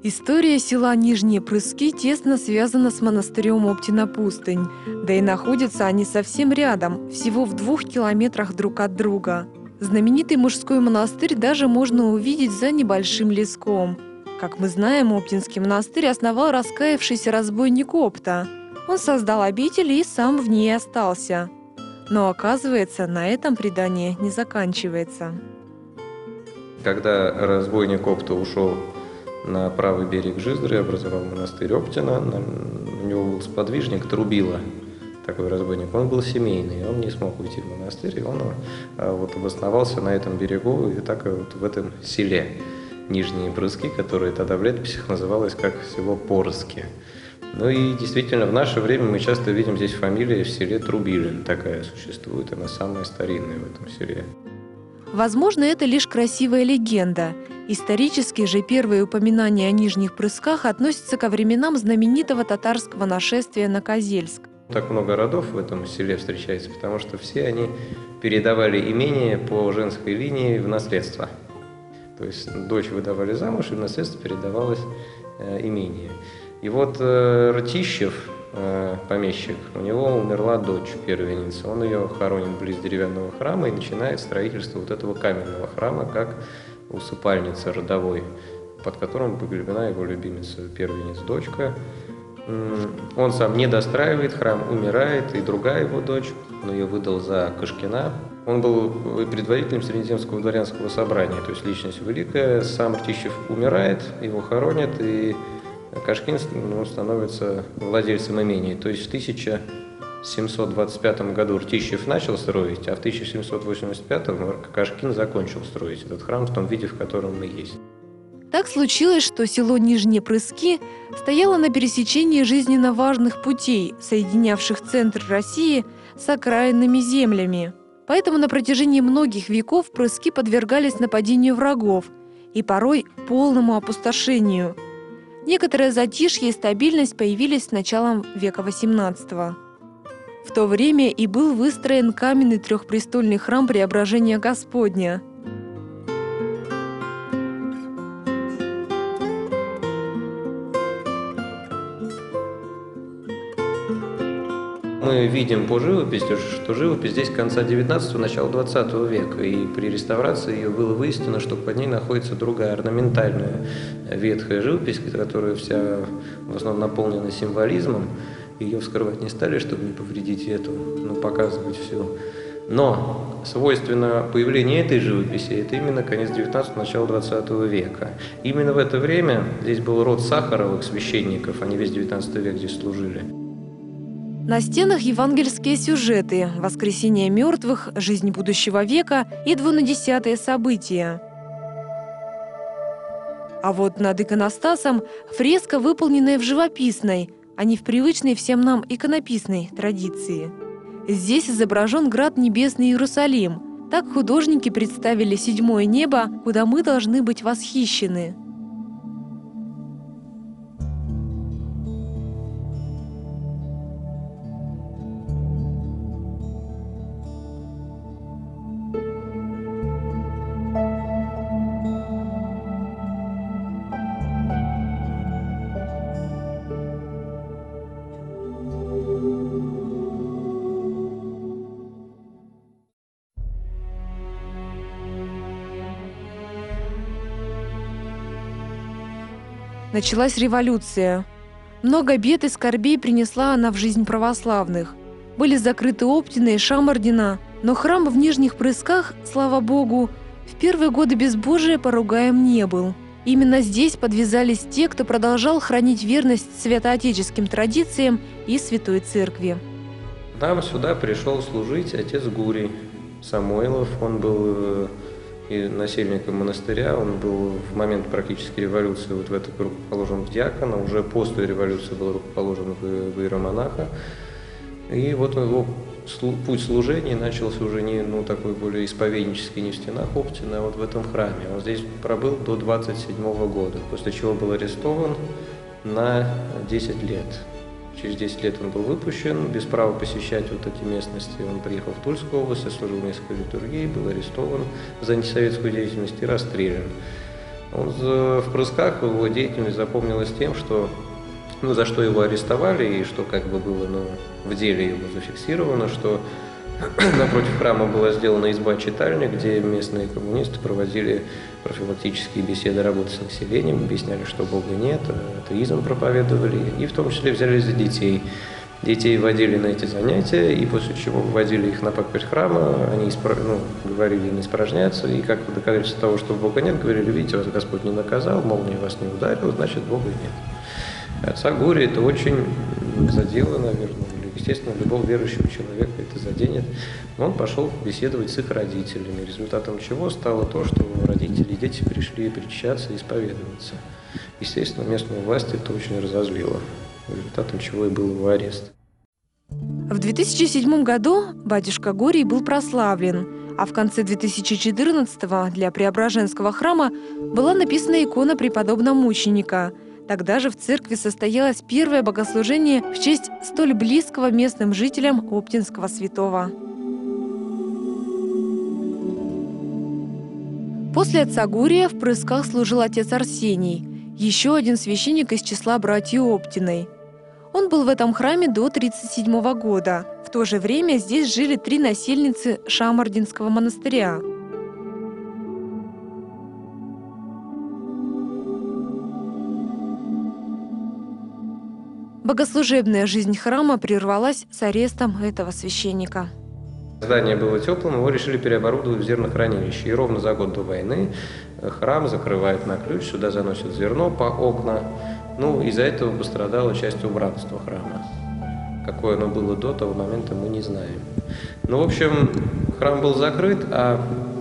История села Нижние Прыски тесно связана с монастырем Оптина-Пустынь. Да и находятся они совсем рядом, всего в 2 километрах друг от друга. Знаменитый мужской монастырь даже можно увидеть за небольшим леском. Как мы знаем, Оптинский монастырь основал раскаявшийся разбойник Опта. Он создал обитель и сам в ней остался. Но оказывается, на этом предание не заканчивается. Когда разбойник Опта ушел на правый берег Жиздры, образовал монастырь Оптина, у него был сподвижник Трубила, такой разбойник, он был семейный, он не смог уйти в монастырь, и он обосновался на этом берегу, и так вот в этом селе Нижние Прыски, которое тогда в летописях называлось как село Порски. Ну и действительно, в наше время мы часто видим здесь фамилия в селе Трубилин, такая существует, она самая старинная в этом селе. Возможно, это лишь красивая легенда. Исторически же первые упоминания о Нижних Прысках относятся ко временам знаменитого татарского нашествия на Козельск. Так много родов в этом селе встречается, потому что все они передавали имение по женской линии в наследство. То есть дочь выдавали замуж, и в наследство передавалось имение. И вот Ртищев, помещик, у него умерла дочь, первенница. Он ее хоронит близ деревянного храма и начинает строительство вот этого каменного храма, как усыпальница родовой, под которым погребена его любимица, первенец, дочка. Он сам не достраивает храм, умирает, и другая его дочь, он ее выдал за Кашкина. Он был предводителем Среднеземского дворянского собрания, то есть личность великая. Сам Ртищев умирает, его хоронят, и Кашкин становится владельцем имения. То есть в 1725 году Ртищев начал строить, а в 1785 Кашкин закончил строить этот храм в том виде, в котором мы есть. Так случилось, что село Нижние Прыски стояло на пересечении жизненно важных путей, соединявших центр России с окраинными землями. Поэтому на протяжении многих веков Прыски подвергались нападению врагов и порой полному опустошению. Некоторое затишье и стабильность появились с началом века XVIII. В то время и был выстроен каменный трехпрестольный храм Преображения Господня. Мы видим по живописи, что живопись здесь конца 19-го, начала 20 века, и при реставрации ее было выяснено, что под ней находится другая орнаментальная ветхая живопись, которая вся в основном наполнена символизмом. Ее вскрывать не стали, чтобы не повредить эту, показывать все. Но свойственно появление этой живописи – это именно конец 19-го, начало 20 века. Именно в это время здесь был род Сахаровых священников, они весь 19 век здесь служили. На стенах евангельские сюжеты «Воскресение мертвых», «Жизнь будущего века» и «Двунадесятые события». А вот над иконостасом фреска, выполненная в живописной, а не в привычной всем нам иконописной традиции. Здесь изображен град небесный Иерусалим. Так художники представили 7-е небо, куда мы должны быть восхищены. Началась революция. Много бед и скорбей принесла она в жизнь православных. Были закрыты Оптины и Шамардина, но храм в Нижних Прысках, слава Богу, в первые годы безбожия поругаем не был. Именно здесь подвязались те, кто продолжал хранить верность святоотеческим традициям и Святой Церкви. Нам сюда пришел служить отец Гурий Самойлов, он был и насельником монастыря, он был в момент практически революции в это рукоположен в диакона, уже после революции был рукоположен в иеромонаха. И вот его путь служения начался уже не такой более исповеднический, не в стенах Оптина, а вот в этом храме. Он здесь пробыл до 27 года, после чего был арестован на 10 лет. Через 10 лет он был выпущен, без права посещать вот эти местности. Он приехал в Тульскую область, служил несколько литургий, был арестован за антисоветскую деятельность и расстрелян. В Прысках его деятельность запомнилась тем, что, за что его арестовали и что как бы было в деле его зафиксировано, что напротив храма была сделана изба-читальня, где местные коммунисты проводили профилактические беседы, работы с населением, объясняли, что Бога нет, атеизм проповедовали, и в том числе взялись за детей. Детей водили на эти занятия, и после чего вводили их на паперь храма, они говорили, не испражняться, и как доказательство того, что Бога нет, говорили: видите, вас Господь не наказал, молния вас не ударила, значит, Бога нет. Отца Гурия это очень задело, наверное, естественно, любого верующего человека это заденет. Но он пошел беседовать с их родителями, результатом чего стало то, что родители и дети пришли причащаться и исповедоваться. Естественно, местную власть это очень разозлило, результатом чего и был его арест. В 2007 году батюшка Гурий был прославлен, а в конце 2014-го для Преображенского храма была написана икона преподобного мученика. Тогда же в церкви состоялось первое богослужение в честь столь близкого местным жителям Оптинского святого. После отца Гурия в Прысках служил отец Арсений, еще один священник из числа братьев Оптиной. Он был в этом храме до 1937 года. В то же время здесь жили 3 насельницы Шамардинского монастыря. Богослужебная жизнь храма прервалась с арестом этого священника. Здание было теплым, его решили переоборудовать в зернохранилище. И ровно за год до войны храм закрывают на ключ, сюда заносят зерно по окна. Из-за этого пострадала часть убранства храма. Какое оно было до того момента, мы не знаем. В общем, храм был закрыт, а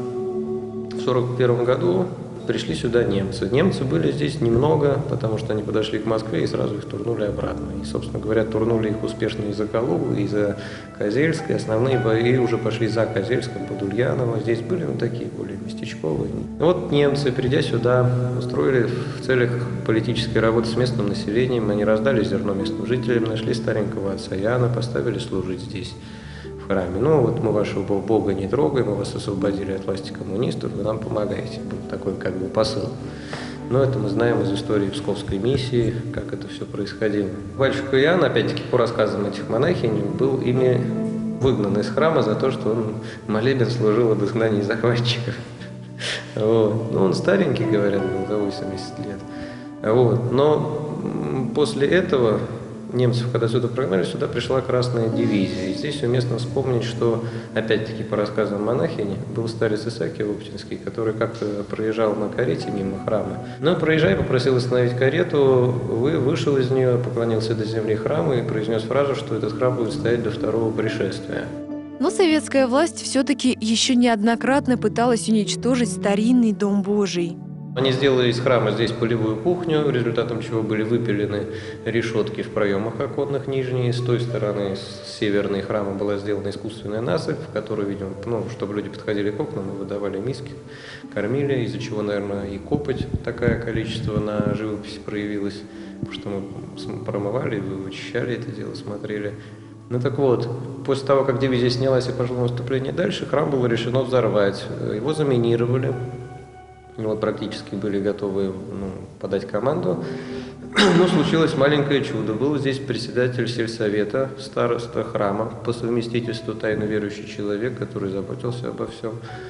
в 1941 году пришли сюда немцы. Немцы были здесь немного, потому что они подошли к Москве и сразу их турнули обратно. И, собственно говоря, турнули их успешно из-за Калугы, из-за Козельской. Основные бои уже пошли за Козельском, под Ульяново. Здесь были такие более местечковые. Немцы, придя сюда, устроили в целях политической работы с местным населением. Они раздали зерно местным жителям, нашли старенького отца Яна, поставили служить здесь, в храме. Мы вашего Бога не трогаем, мы вас освободили от власти коммунистов, вы нам помогаете. Был такой посыл. Но это мы знаем из истории Псковской миссии, как это все происходило. Батюшка Иоанн, опять-таки, по рассказам этих монахинь, был ими выгнан из храма за то, что он молебен служил об изгнании захватчиков. Он старенький, говорят, был за 80 лет. Но после этого немцев, когда сюда прогнали, сюда пришла Красная дивизия. И здесь уместно вспомнить, что, опять-таки, по рассказам монахини, был старец Исаакий Оптинский, который как-то проезжал на карете мимо храма. Проезжая, попросил остановить карету, вышел из нее, поклонился до земли храма и произнес фразу, что этот храм будет стоять до второго пришествия. Но советская власть все-таки еще неоднократно пыталась уничтожить старинный Дом Божий. Они сделали из храма здесь полевую кухню, результатом чего были выпилены решетки в проемах оконных нижние. С той стороны, с северной храма, была сделана искусственная насыпь, в которую, видимо, чтобы люди подходили к окнам, мы выдавали миски, кормили, из-за чего, наверное, и копоть такое количество на живописи проявилось, потому что мы промывали, вычищали это дело, смотрели. После того, как дивизия снялась и пошло наступление дальше, храм было решено взорвать. Его заминировали. Практически были готовы подать команду. Но случилось маленькое чудо. Был здесь председатель сельсовета, староста храма, по совместительству тайно верующий человек, который заботился обо всем.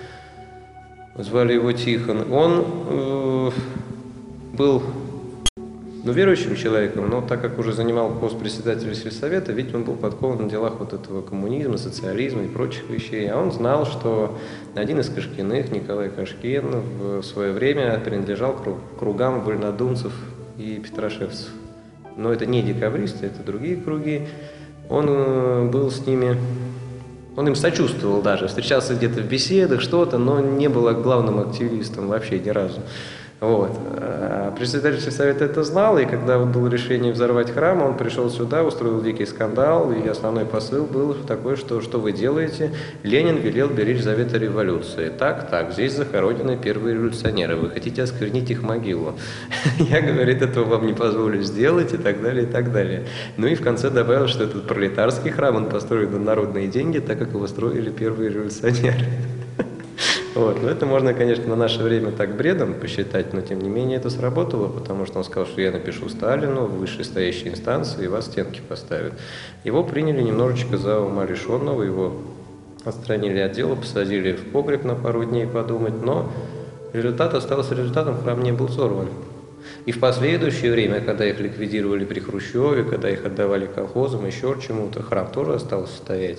Звали его Тихон. Он был верующим человеком, но так как уже занимал пост председателя сельсовета, ведь он был подкован в делах этого коммунизма, социализма и прочих вещей. А он знал, что один из Кашкиных, Николай Кашкин, в свое время принадлежал к кругам вольнодумцев и петрошевцев. Но это не декабристы, это другие круги. Он был с ними, он им сочувствовал даже, встречался где-то в беседах, что-то, но не был главным активистом вообще ни разу. Председатель сельсовета это знал, и когда было решение взорвать храм, он пришел сюда, устроил дикий скандал, и основной посыл был такой, что вы делаете? Ленин велел беречь заветы революции. Так, здесь захоронены первые революционеры, вы хотите осквернить их могилу. Я, говорит, этого вам не позволю сделать, и так далее, и так далее. И в конце добавил, что этот пролетарский храм, он построен на народные деньги, так как его строили первые революционеры. Вот. Но это можно, конечно, на наше время так бредом посчитать, но тем не менее это сработало, потому что он сказал, что я напишу Сталину в вышестоящей инстанции и вас стенки поставят. Его приняли немножечко за умалишенного, его отстранили от дела, посадили в погреб на пару дней подумать, но результат остался результатом, храм не был взорван. И в последующее время, когда их ликвидировали при Хрущеве, когда их отдавали колхозам, еще чему-то, храм тоже остался стоять.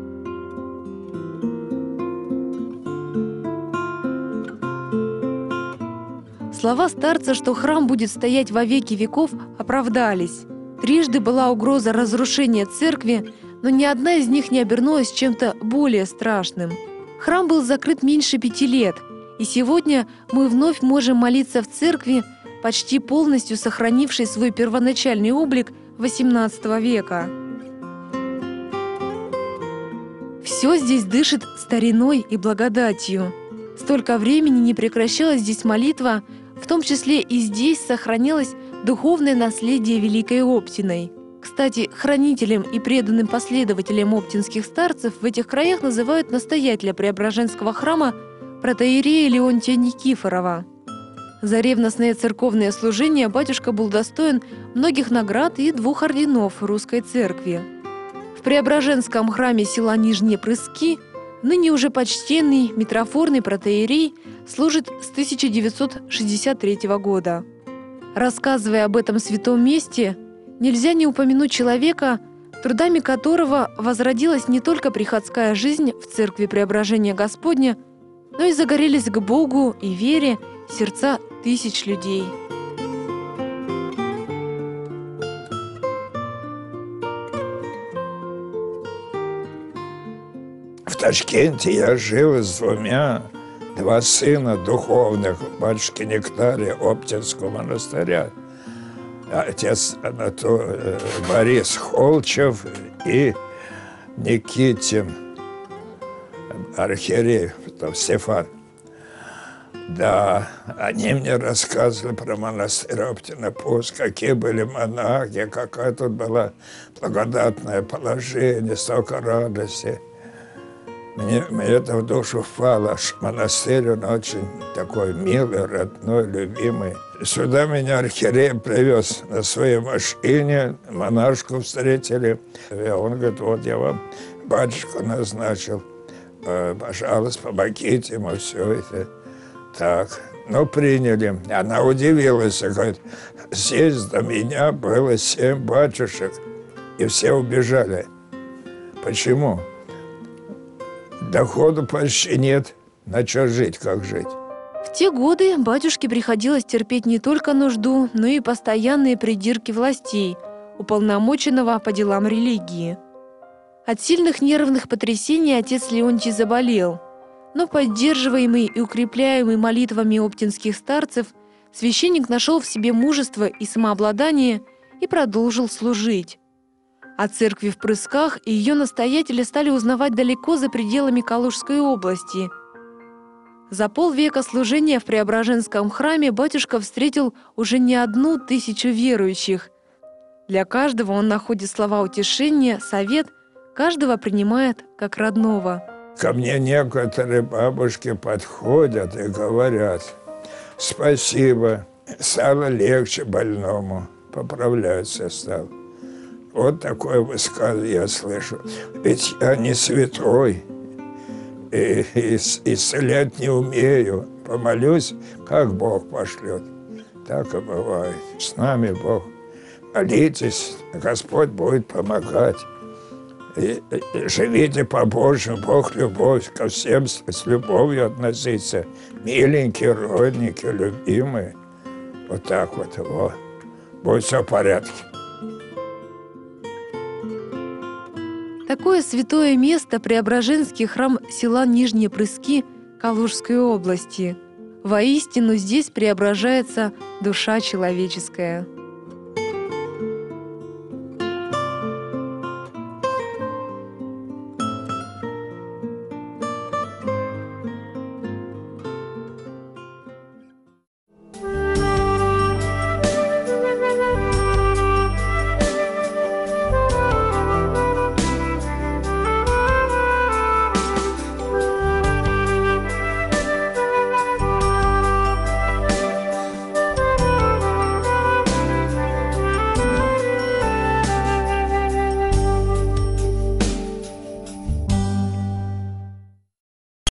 Слова старца, что храм будет стоять во веки веков, оправдались. Трижды была угроза разрушения церкви, но ни одна из них не обернулась чем-то более страшным. Храм был закрыт меньше 5 лет, и сегодня мы вновь можем молиться в церкви, почти полностью сохранившей свой первоначальный облик XVIII века. Все здесь дышит стариной и благодатью. Столько времени не прекращалась здесь молитва, в том числе и здесь сохранилось духовное наследие Великой Оптиной. Кстати, хранителем и преданным последователем оптинских старцев в этих краях называют настоятеля Преображенского храма протоиерея Леонтия Никифорова. За ревностное церковное служение батюшка был достоин многих наград и 2 орденов Русской Церкви. В Преображенском храме села Нижние Прыски ныне уже почтенный митрофорный протоиерей служит с 1963 года. Рассказывая об этом святом месте, нельзя не упомянуть человека, трудами которого возродилась не только приходская жизнь в церкви Преображения Господня, но и загорелись к Богу и вере сердца тысяч людей. В Ташкенте я жил с 2 сына духовных батюшки Нектария Оптинского монастыря. Отец Борис Холчев и Никитин, архиерей Стефан. Да, они мне рассказывали про монастырь Оптина-Пуск, какие были монахи, какое тут было благодатное положение, столько радости. Мне это в душу впало. Монастырь, он очень такой милый, родной, любимый. Сюда меня архиерей привез на своей машине, монашку встретили. И он говорит, вот я вам батюшку назначил, пожалуйста, помогите ему, все это. Так, ну, приняли. Она удивилась, говорит, здесь до меня было 7 батюшек, и все убежали. Почему? Дохода почти нет. На что жить, как жить? В те годы батюшке приходилось терпеть не только нужду, но и постоянные придирки властей, уполномоченного по делам религии. От сильных нервных потрясений отец Леонтий заболел, но поддерживаемый и укрепляемый молитвами оптинских старцев, священник нашел в себе мужество и самообладание и продолжил служить. О церкви в Прысках и ее настоятеля стали узнавать далеко за пределами Калужской области. За полвека служения в Преображенском храме батюшка встретил уже не 1000 верующих. Для каждого он находит слова утешения, совет, каждого принимает как родного. Ко мне некоторые бабушки подходят и говорят, спасибо, стало легче больному, поправляться стал. Вот такое высказывание я слышу. Ведь я не святой, и исцелять не умею. Помолюсь, как Бог пошлет. Так и бывает. С нами Бог. Молитесь, Господь будет помогать. И живите по-божьему, Бог любовь, ко всем с любовью относиться. Миленькие, родники, любимые. Вот так вот его. Будет все в порядке. Такое святое место – Преображенский храм села Нижние Прыски Калужской области. Воистину здесь преображается душа человеческая.